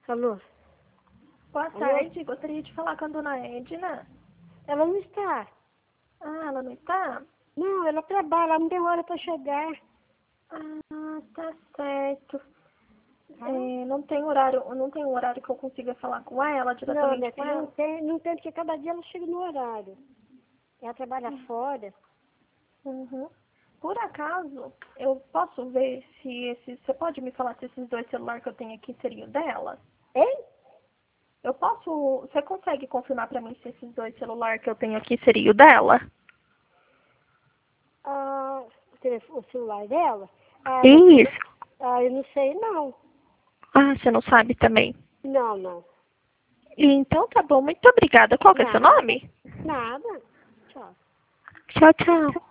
Alô? Boa tarde, gostaria de falar com a dona Edna. Ela não está. Ah, ela não está? Não, ela trabalha, ela não tem hora para chegar. Ah, tá certo. Ah? Não tem um horário que eu consiga falar com ela, Não, diretamente minha com filha, ela? não tem, porque cada dia ela chega no horário. Ela trabalha fora. Uhum. Por acaso, eu posso ver se você pode me falar se esses dois celulares que eu tenho aqui seriam dela? Hein? Você consegue confirmar pra mim se esses dois celulares que eu tenho aqui seriam dela? Ah, o celular dela? Isso. Eu não sei, não. Ah, você não sabe também. Não, não. Então tá bom, muito obrigada. Qual que é seu Nada. nome? Nada. Tchau. Tchau, tchau.